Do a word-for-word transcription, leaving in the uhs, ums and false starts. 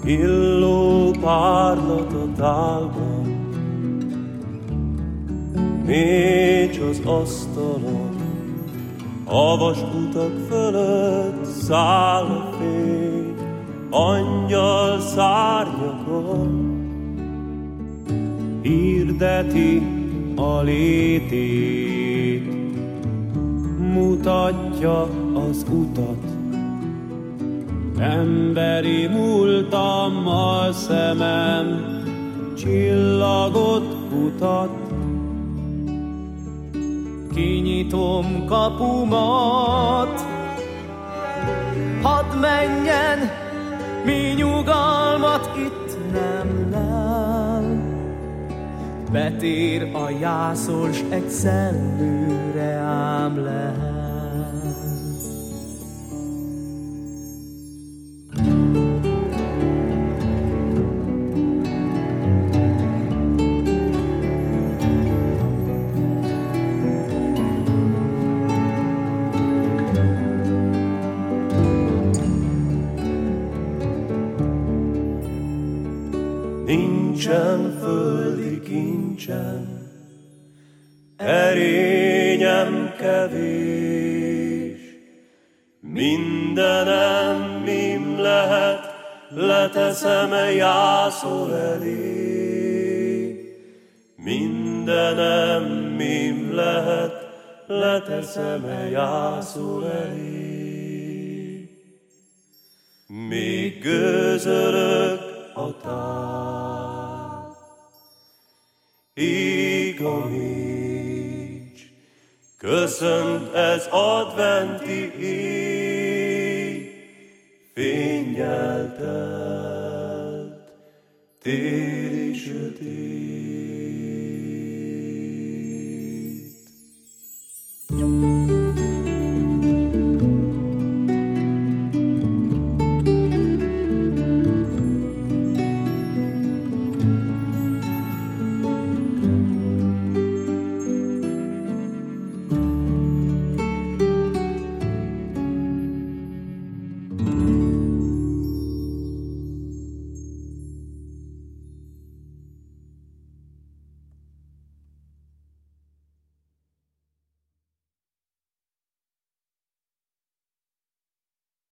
illó párlat a tálban, négy az asztalon, a vasutak fölött száll a fény, angyal szárnyakon hirdeti a létét, mutatja az utat. Emberi múltammal szemem csillagot kutat. Kinyitom kapumat, hadd menjen, mi nyugalmat itt nem lel. Betér a jászol, s egy szellőre ám lehel. Nincsen földi kincsem, erényem kevés, mindenem mim lehet, leteszem jászol elé. Mindenem mim lehet, leteszem jászol elé. Még gőzölök a tál, ég a mécs, köszönt ez adventi éj, fénnyel telt téli sötét.